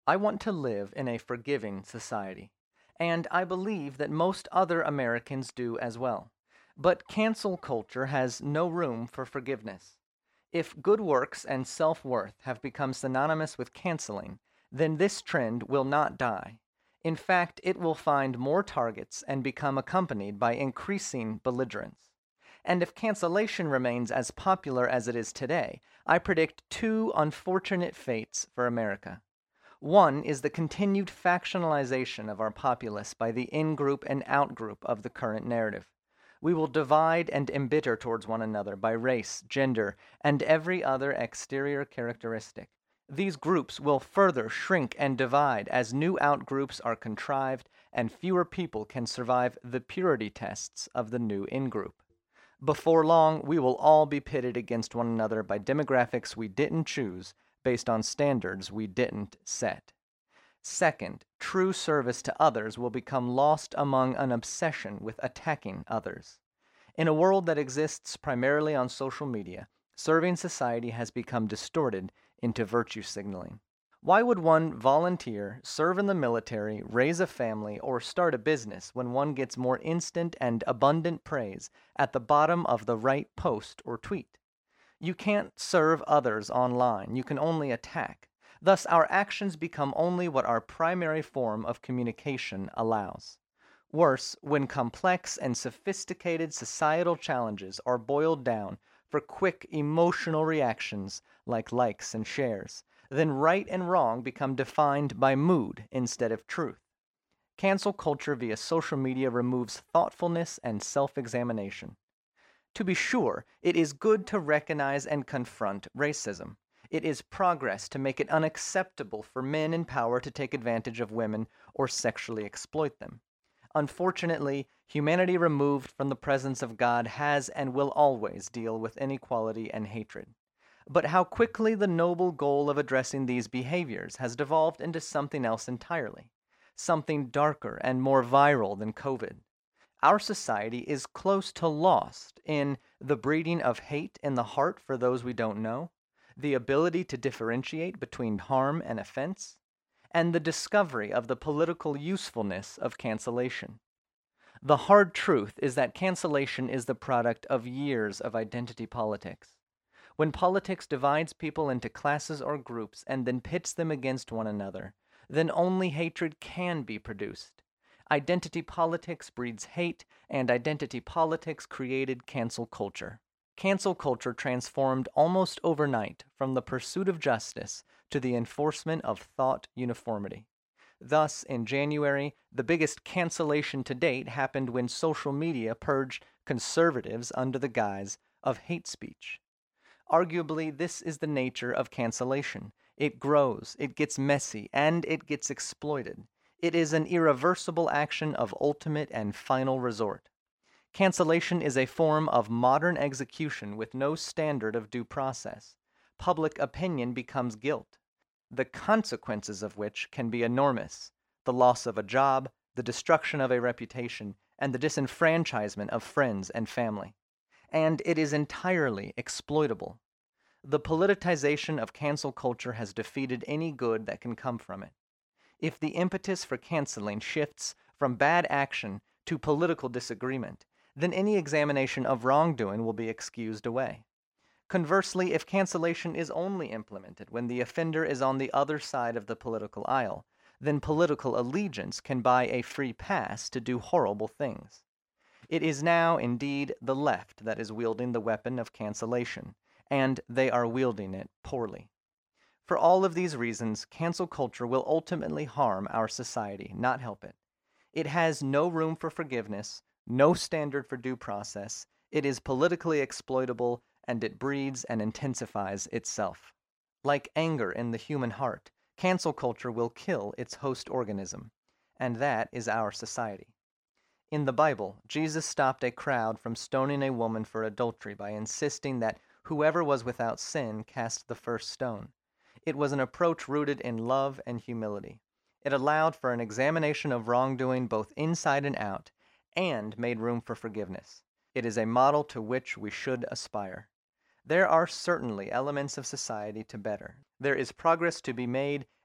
I want to live in a forgiving society, and I believe that most other Americans do as well. But cancel culture has no room for forgiveness. If good works and self worth have become synonymous with canceling, then this trend will not die. In fact, it will find more targets and become accompanied by increasing belligerence. And if cancellation remains as popular as it is today, I predict two unfortunate fates for America. One is the continued factionalization of our populace by the in group and out group of the current narrative. We will divide and embitter towards one another by race, gender, and every other exterior characteristic. These groups will further shrink and divide as new out groups are contrived and fewer people can survive the purity tests of the new in group. Before long, we will all be pitted against one another by demographics we didn't choose based on standards we didn't set. Second, true service to others will become lost among an obsession with attacking others. In a world that exists primarily on social media, serving society has become distorted into virtue signaling. Why would one volunteer, serve in the military, raise a family, or start a business when one gets more instant and abundant praise at the bottom of the right post or tweet? You can't serve others online, you can only attack. Thus, our actions become only what our primary form of communication allows. Worse, when complex and sophisticated societal challenges are boiled down for quick emotional reactions like likes and shares, then right and wrong become defined by mood instead of truth. Cancel culture via social media removes thoughtfulness and self examination. To be sure, it is good to recognize and confront racism. It is progress to make it unacceptable for men in power to take advantage of women or sexually exploit them. Unfortunately, humanity removed from the presence of God has and will always deal with inequality and hatred. But how quickly the noble goal of addressing these behaviors has devolved into something else entirely, something darker and more viral than COVID. Our society is close to lost in the breeding of hate in the heart for those we don't know, the ability to differentiate between harm and offense, and the discovery of the political usefulness of cancellation. The hard truth is that cancellation is the product of years of identity politics. When politics divides people into classes or groups and then pits them against one another, then only hatred can be produced. Identity politics breeds hate, and identity politics created cancel culture. Cancel culture transformed almost overnight from the pursuit of justice to the enforcement of thought uniformity. Thus, in January, the biggest cancellation to date happened when social media purged conservatives under the guise of hate speech. Arguably, this is the nature of cancellation. It grows, it gets messy, and it gets exploited. It is an irreversible action of ultimate and final resort. Cancellation is a form of modern execution with no standard of due process. Public opinion becomes guilt, the consequences of which can be enormous: the loss of a job, the destruction of a reputation, and the disenfranchisement of friends and family. And it is entirely exploitable. The politicization of cancel culture has defeated any good that can come from it. If the impetus for canceling shifts from bad action to political disagreement, then any examination of wrongdoing will be excused away. Conversely, if cancellation is only implemented when the offender is on the other side of the political aisle, then political allegiance can buy a free pass to do horrible things. It is now, indeed, the left that is wielding the weapon of cancellation, and they are wielding it poorly. For all of these reasons, cancel culture will ultimately harm our society, not help it. It has no room for forgiveness, no standard for due process, it is politically exploitable, and it breeds and intensifies itself. Like anger in the human heart, cancel culture will kill its host organism, and that is our society. In the Bible, Jesus stopped a crowd from stoning a woman for adultery by insisting that whoever was without sin cast the first stone. It was an approach rooted in love and humility. It allowed for an examination of wrongdoing both inside and out, and made room for forgiveness. It is a model to which we should aspire. There are certainly elements of society to better. There is progress to be made,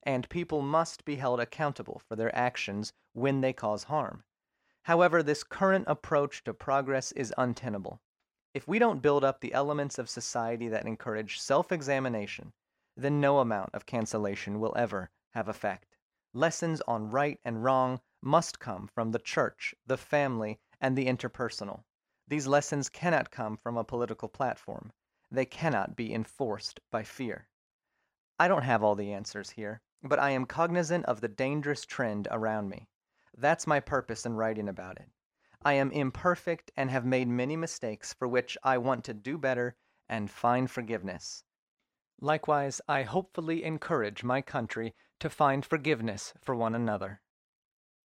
and people must be held accountable for their actions when they cause harm. However, this current approach to progress is untenable. If we don't build up the elements of society that encourage self-examination, then no amount of cancellation will ever have effect. Lessons on right and wrong must come from the church, the family, and the interpersonal. These lessons cannot come from a political platform. They cannot be enforced by fear. I don't have all the answers here, but I am cognizant of the dangerous trend around me. That's my purpose in writing about it. I am imperfect and have made many mistakes for which I want to do better and find forgiveness. Likewise, I hopefully encourage my country to find forgiveness for one another.